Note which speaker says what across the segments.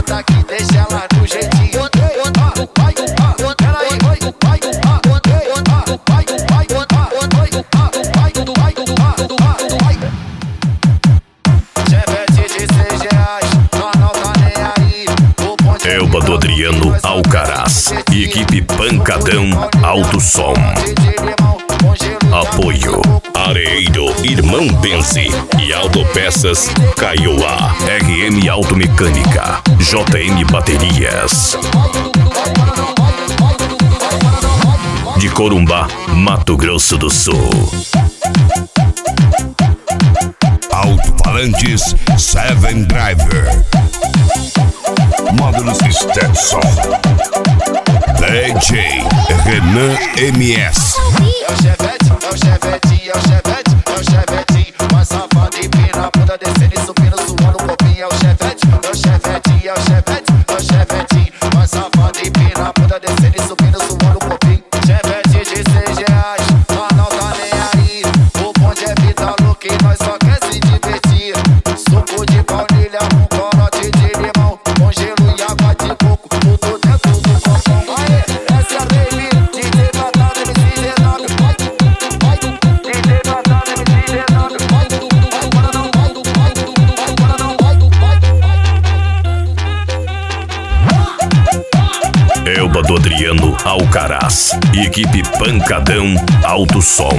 Speaker 1: senta aqui, deixa ela do jeitinho.
Speaker 2: Elba do Adriano Alcaraz e equipe Pancadão Alto Som. Apoio Areiro, Irmão Benzi e Autopeças Kaiowá, RM Automecânica, JM Baterias. De Corumbá, Mato Grosso do Sul.
Speaker 3: Alto-falantes Seven Driver. Módulos Stetson. DJ Renan MS.
Speaker 1: É o Chevette, é o Chevette, é o Chevette, é o Chevette. Mais safado e pina, bunda descendo e subindo, suando o copinho. É o Chevette, é o Chevette, é o Chevette, é o Chevette. Mais safado e pina, bunda descendo e subindo, suando o copinho. Chevette de R$6, mas não tá nem aí. O bonde é vida louca e nós só quer se divertir. Suco de baunilha, um corote de limão, com gelo e água de coco, tudo dentro do copão. Aê, essa é a baby, DJ Batata MC Renato. DJ Batata MC Renato.
Speaker 2: Elba do Adriano Alcaraz e equipe Pancadão Alto Som.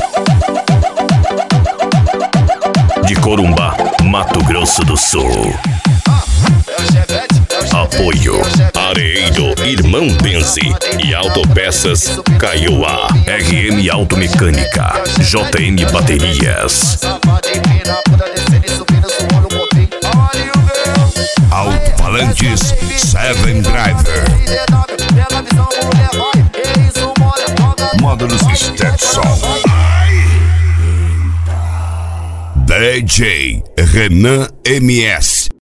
Speaker 2: De Corumbá, Mato Grosso do Sul. Apoio Areiro, Irmão Benzi e Autopeças Kaiowá, RM Automecânica, JM Baterias.
Speaker 3: Alto-falantes Seven Driver. Módulos Stetson. DJ Renan MS.